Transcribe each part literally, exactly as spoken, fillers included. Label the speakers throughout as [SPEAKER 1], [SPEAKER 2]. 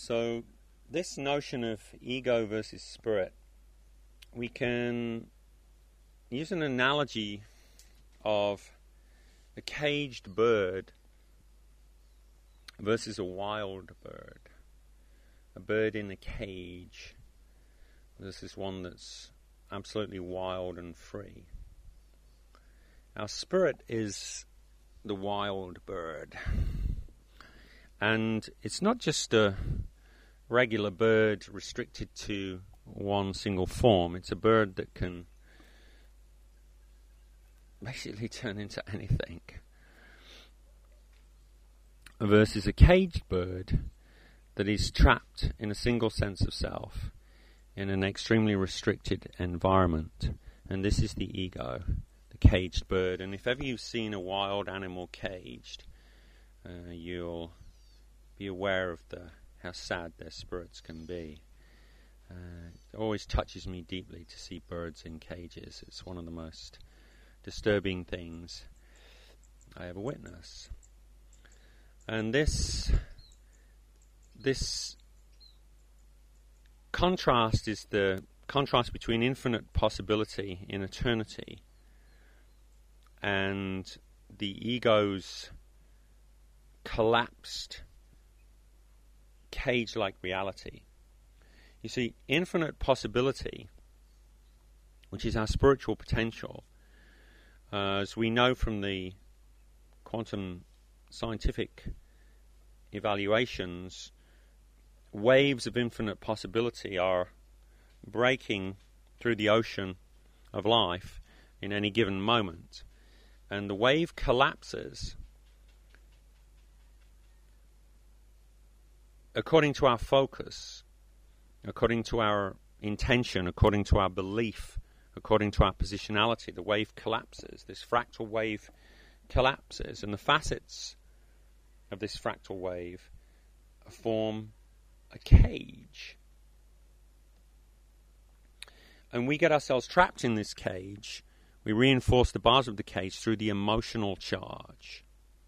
[SPEAKER 1] So this notion of ego versus spirit, we can use an analogy of a caged bird versus a wild bird. A bird in a cage versus one that's absolutely wild and free. Our spirit is the wild bird. And it's not just a regular bird restricted to one single form. It's a bird that can basically turn into anything. Versus a caged bird that is trapped in a single sense of self in an extremely restricted environment. And this is the ego, the caged bird. And if ever you've seen a wild animal caged, uh, you'll be aware of the how sad their spirits can be. Uh, it always touches me deeply to see birds in cages. It's one of the most disturbing things I ever witness. And this this contrast is the contrast between infinite possibility in eternity and the ego's collapsed cage-like reality. You see, infinite possibility, which is our spiritual potential, uh, as we know from the quantum scientific evaluations, waves of infinite possibility are breaking through the ocean of life in any given moment. And the wave collapses according to our focus, according to our intention, according to our belief, according to our positionality. The wave collapses. This fractal wave collapses, and the facets of this fractal wave form a cage. And we get ourselves trapped in this cage. We reinforce the bars of the cage through the emotional charge.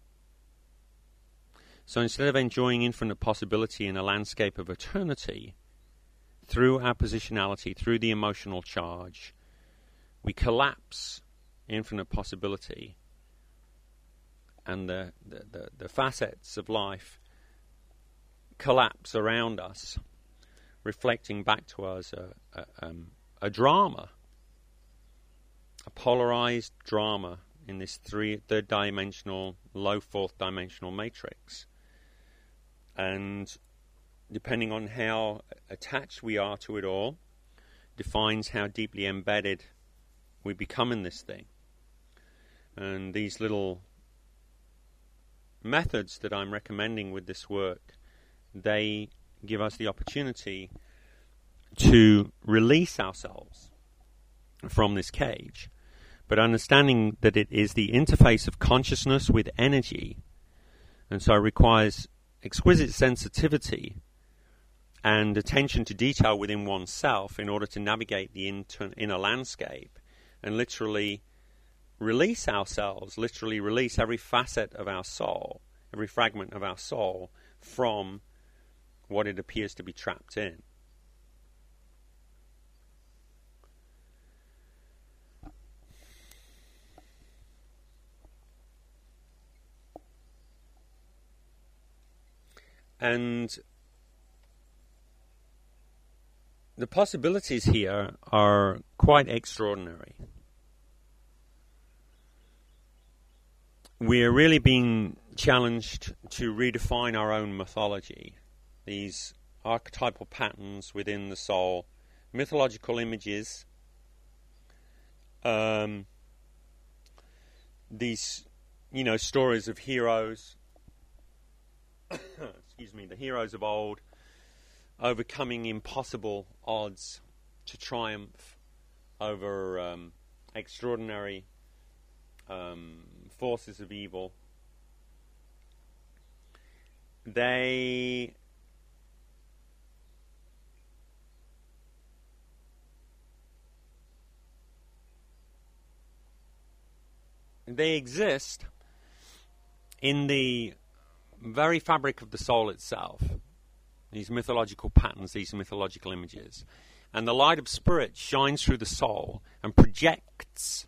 [SPEAKER 1] So instead of enjoying infinite possibility in a landscape of eternity, through our positionality, through the emotional charge, we collapse infinite possibility, and the, the, the, the facets of life collapse around us, reflecting back to us a, a, um, a drama, a polarized drama in this three, third-dimensional, low fourth-dimensional matrix. And depending on how attached we are to it all, defines how deeply embedded we become in this thing. And these little methods that I'm recommending with this work, they give us the opportunity to release ourselves from this cage, but understanding that it is the interface of consciousness with energy, and so it requires exquisite sensitivity and attention to detail within oneself in order to navigate the inter- inner landscape and literally release ourselves, literally release every facet of our soul, every fragment of our soul from what it appears to be trapped in. And the possibilities here are quite extraordinary. We're really being challenged to redefine our own mythology, these archetypal patterns within the soul, mythological images, um, these, you know, stories of heroes, excuse me, the heroes of old, overcoming impossible odds to triumph over um, extraordinary um, forces of evil. They they exist in the very fabric of the soul itself. these mythological patterns, these mythological images. And the light of spirit shines through the soul and projects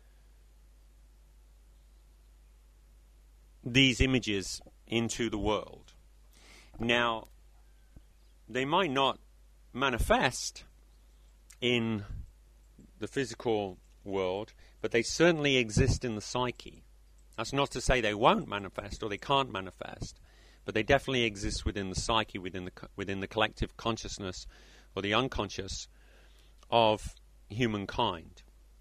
[SPEAKER 1] these images into the world. Now, they might not manifest in the physical world, but they certainly exist in the psyche. That's not to say they won't manifest or they can't manifest, but they definitely exist within the psyche, within the within the collective consciousness or the unconscious of humankind.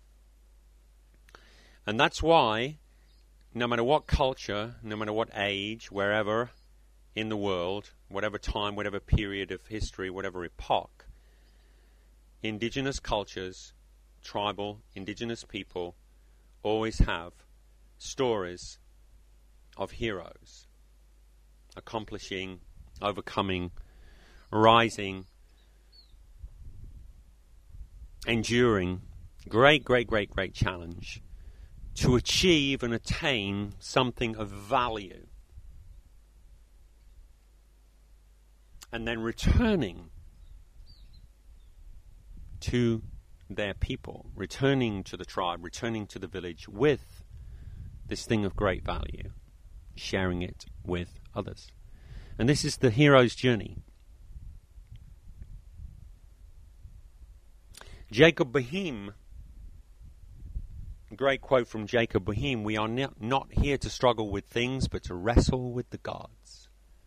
[SPEAKER 1] And that's why, no matter what culture, no matter what age, wherever in the world, whatever time, whatever period of history, whatever epoch, indigenous cultures, tribal, indigenous people always have stories of heroes accomplishing, overcoming, rising, enduring great, great, great, great challenge to achieve and attain something of value, and then returning to their people, returning to the tribe, returning to the village with this thing of great value, sharing it with others. And this is the hero's journey. Jacob Boehme, great quote from Jacob Boehme, we are not, not here to struggle with things, but to wrestle with the gods.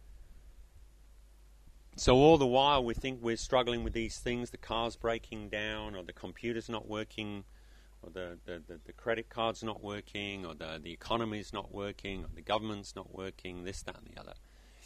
[SPEAKER 1] So all the while we think we're struggling with these things, the car's breaking down, or the computer's not working, or the, the, the, the credit card's not working, or the, the economy's not working, or the government's not working, this, that, and the other.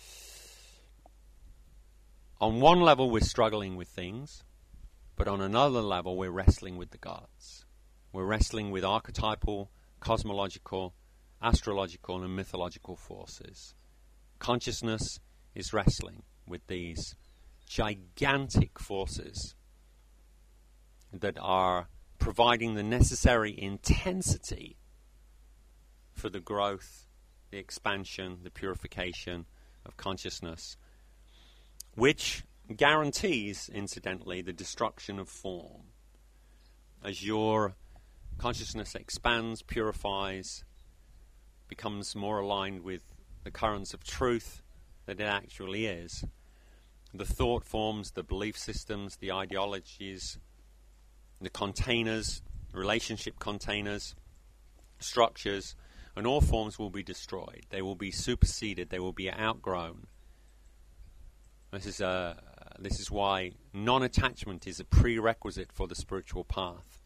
[SPEAKER 1] On one level we're struggling with things, but on another level we're wrestling with the gods. We're wrestling with archetypal, cosmological, astrological, and mythological forces. Consciousness is wrestling with these gigantic forces that are providing the necessary intensity for the growth, the expansion, the purification of consciousness, which guarantees, incidentally, the destruction of form. As your consciousness expands, purifies, becomes more aligned with the currents of truth that it actually is, the thought forms, the belief systems, the ideologies, the containers, relationship containers, structures, and all forms will be destroyed. They will be superseded. They will be outgrown. This is a, this is why non-attachment is a prerequisite for the spiritual path.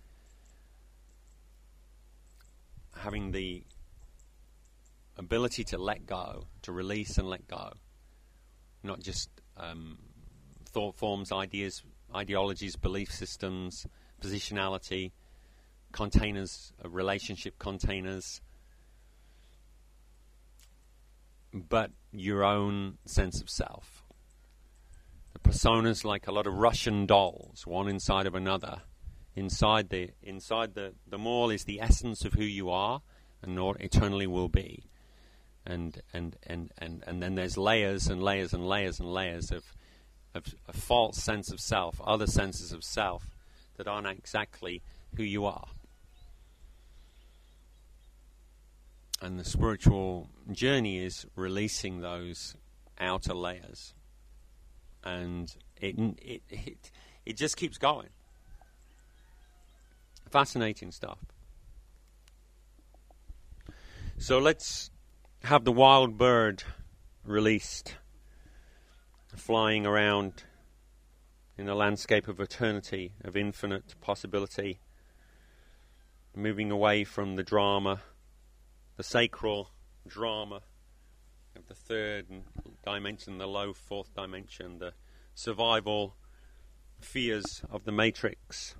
[SPEAKER 1] Having the ability to let go, to release and let go, not just um, thought forms, ideas, ideologies, belief systems, positionality, containers, uh, relationship containers, but your own sense of self. The personas, like a lot of Russian dolls, one inside of another. Inside the inside the the mall is the essence of who you are and not eternally will be. And and, and, and and then there's layers and layers and layers and layers of, of a false sense of self, other senses of self that aren't exactly who you are. And the spiritual journey is releasing those outer layers. And it it it, it just keeps going. Fascinating stuff. So let's have the wild bird released, flying around in the landscape of eternity, of infinite possibility, moving away from the drama, the sacral drama of the third dimension, the low fourth dimension, the survival fears of the matrix.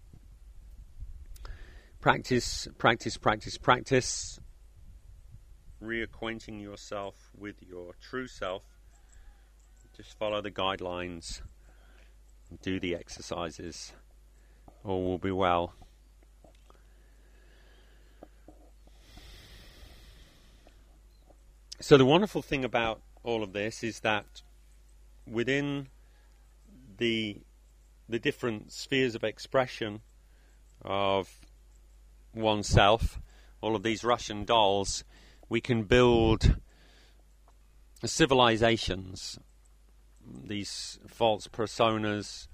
[SPEAKER 1] Practice, practice, practice, practice. Reacquainting yourself with your true self. Just follow the guidelines. Do the exercises. All will be well. So the wonderful thing about all of this is that within the the different spheres of expression of oneself, all of these Russian dolls, we can build civilizations, these false personas,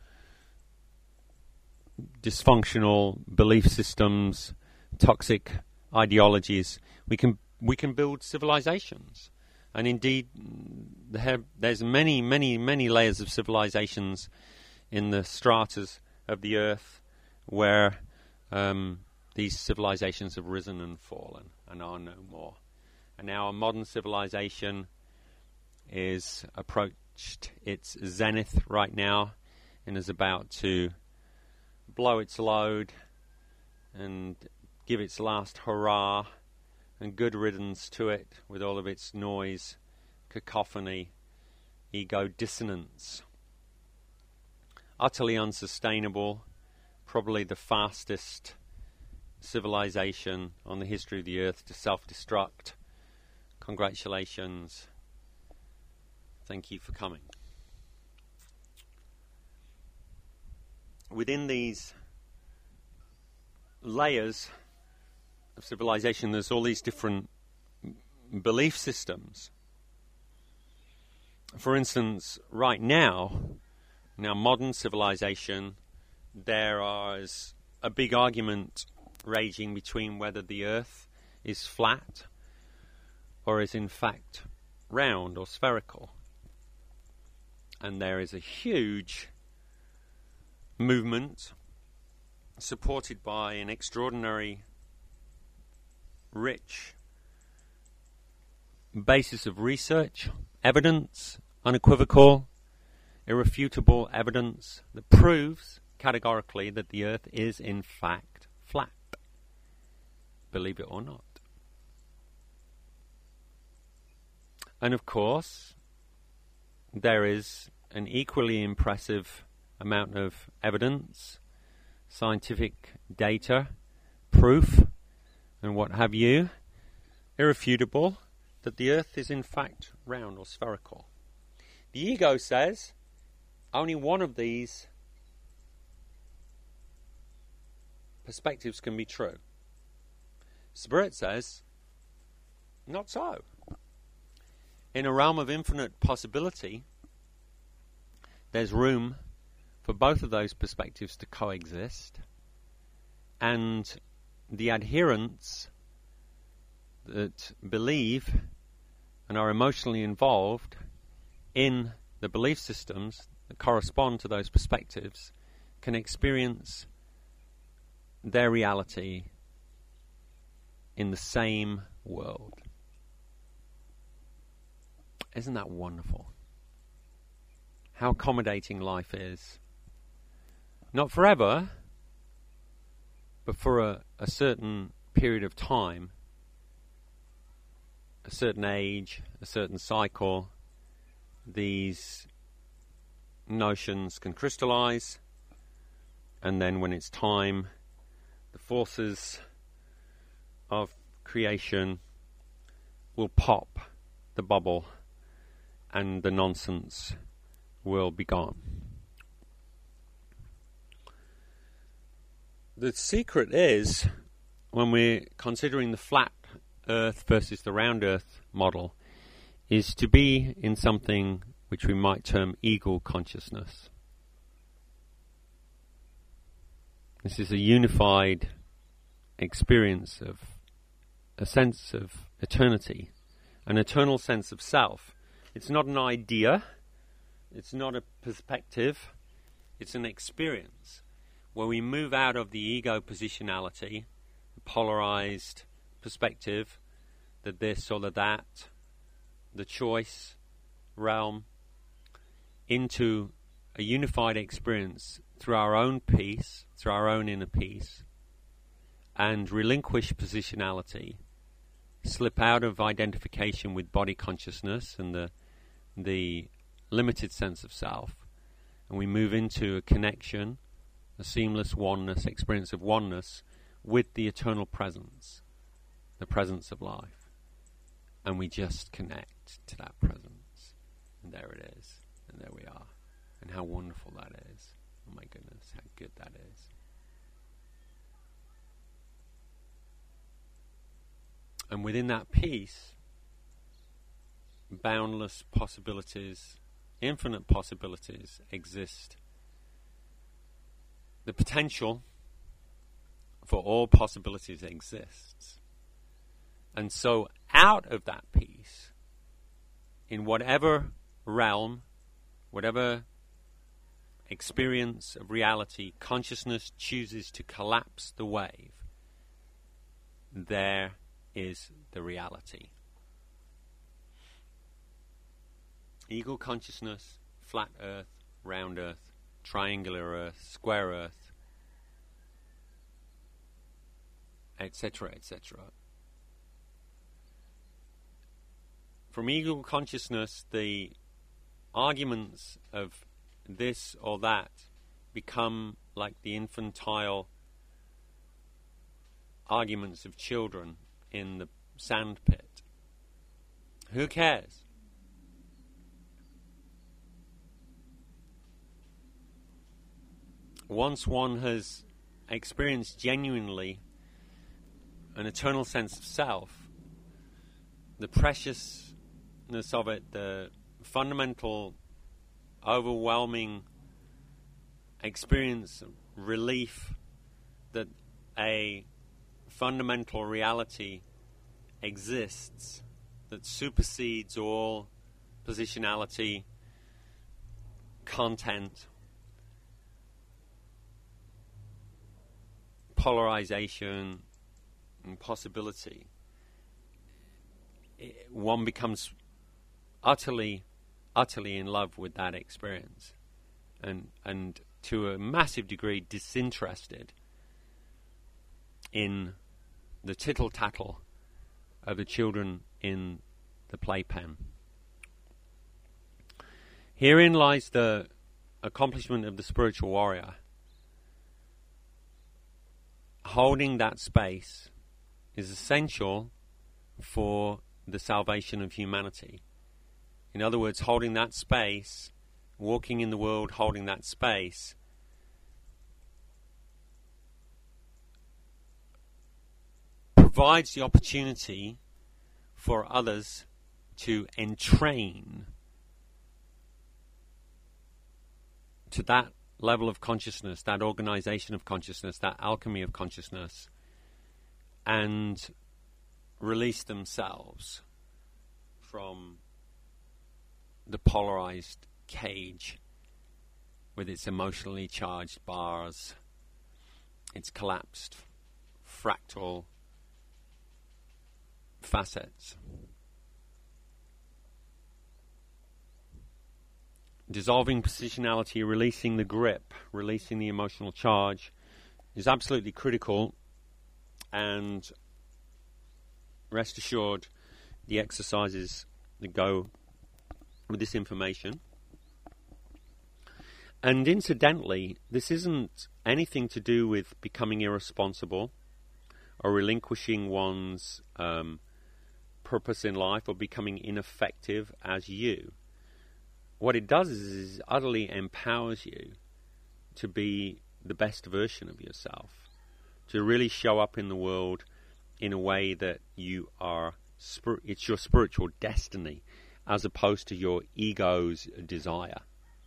[SPEAKER 1] dysfunctional belief systems, toxic ideologies. We can we can build civilizations, and indeed, there's many, many, many layers of civilizations in the stratas of the earth where um, these civilizations have risen and fallen and are no more. And now a modern civilization is approached its zenith right now and is about to blow its load and give its last hurrah and good riddance to it with all of its noise, cacophony, ego dissonance. Utterly unsustainable, probably the fastest civilization on the history of the earth to self-destruct. Congratulations. Thank you for coming. Within these layers of civilization, there's all these different belief systems. For instance, right now, now modern civilization, there is a big argument raging between whether the earth is flat or is in fact round or spherical. And there is a huge movement supported by an extraordinary rich basis of research, evidence, unequivocal, irrefutable evidence that proves categorically that the earth is in fact flat. Believe it or not. And of course, there is an equally impressive amount of evidence, scientific data, proof, and what have you, irrefutable, that the earth is in fact round or spherical. The ego says only one of these perspectives can be true. Spirit says, not so. In a realm of infinite possibility, there's room for both of those perspectives to coexist, and the adherents that believe and are emotionally involved in the belief systems that correspond to those perspectives can experience their reality in the same world. Isn't that wonderful? How accommodating life is. Not forever, but for a, a certain period of time, a certain age, a certain cycle, these notions can crystallize, and then when it's time, the forces of creation will pop the bubble and the nonsense will be gone. The secret is, when we're considering the flat earth versus the round earth model, is to be in something which we might term ego consciousness. This is a unified experience of a sense of eternity, an eternal sense of self. It's not an idea, it's not a perspective, it's an experience where we move out of the ego positionality, the polarized perspective, the this or the that, the choice realm, into a unified experience through our own peace, through our own inner peace, and relinquish positionality, slip out of identification with body consciousness and the the limited sense of self, and we move into a connection, a seamless oneness, experience of oneness with the eternal presence, the presence of life, and we just connect to that presence, and there it is, and there we are. how wonderful that is. Oh my goodness, how good that is. And within that peace, boundless possibilities, infinite possibilities exist. The potential for all possibilities exists. And so out of that peace, in whatever realm, whatever experience of reality, consciousness chooses to collapse the wave, there is the reality. Eagle consciousness, flat earth, round earth, triangular earth, square earth, et cetera, et cetera. From eagle consciousness, the arguments of this or that become like the infantile arguments of children in the sand pit. Who cares? Once one has experienced genuinely an eternal sense of self, the preciousness of it, the fundamental, overwhelming experience of relief that a fundamental reality exists that supersedes all positionality, content, polarization, and possibility. It, one becomes utterly, utterly in love with that experience, and and to a massive degree disinterested in the tittle-tattle of the children in the playpen. Herein lies the accomplishment of the spiritual warrior. Holding that space is essential for the salvation of humanity. In other words, holding that space, walking in the world, holding that space, provides the opportunity for others to entrain to that level of consciousness, that organization of consciousness, that alchemy of consciousness, and release themselves from the polarized cage with its emotionally charged bars, its collapsed fractal facets. Dissolving positionality, releasing the grip, releasing the emotional charge is absolutely critical, and rest assured the exercises that go with this information. And incidentally, this isn't anything to do with becoming irresponsible or relinquishing one's um, purpose in life or becoming ineffective as you. What it does is, is utterly empowers you to be the best version of yourself, to really show up in the world in a way that you are, spir- it's your spiritual destiny as opposed to your ego's desire.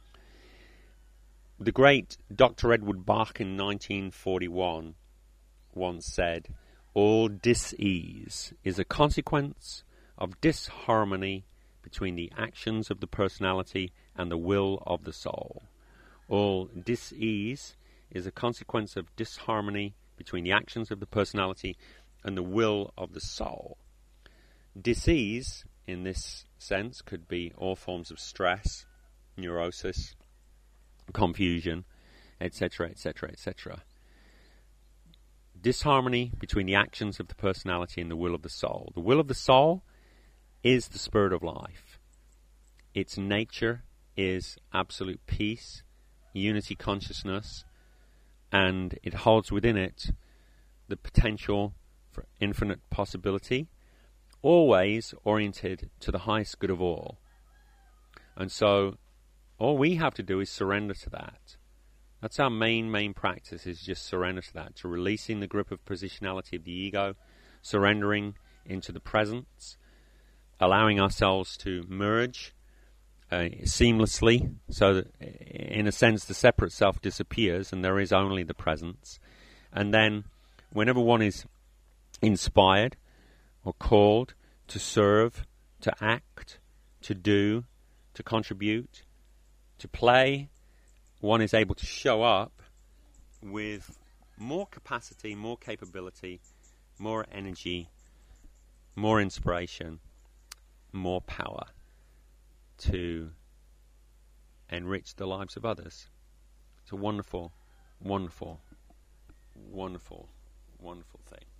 [SPEAKER 1] The great Doctor Edward Bach in nineteen forty-one once said, "All dis-ease is a consequence of disharmony between the actions of the personality and the will of the soul. All dis-ease is a consequence of disharmony between the actions of the personality and the will of the soul." Dis-ease, in this sense, could be all forms of stress, neurosis, confusion, et cetera, et cetera, et cetera. Disharmony between the actions of the personality and the will of the soul. The will of the soul is the spirit of life. Its nature is absolute peace, unity consciousness, and it holds within it the potential for infinite possibility, always oriented to the highest good of all. And so all we have to do is surrender to that. That's our main, main practice, is just surrender to that, to releasing the grip of positionality of the ego, surrendering into the presence, allowing ourselves to merge uh, seamlessly, so that, in a sense, the separate self disappears and there is only the presence. And then, whenever one is inspired or called to serve, to act, to do, to contribute, to play, one is able to show up with more capacity, more capability, more energy, more inspiration, more power to enrich the lives of others. It's a wonderful, wonderful, wonderful, wonderful thing.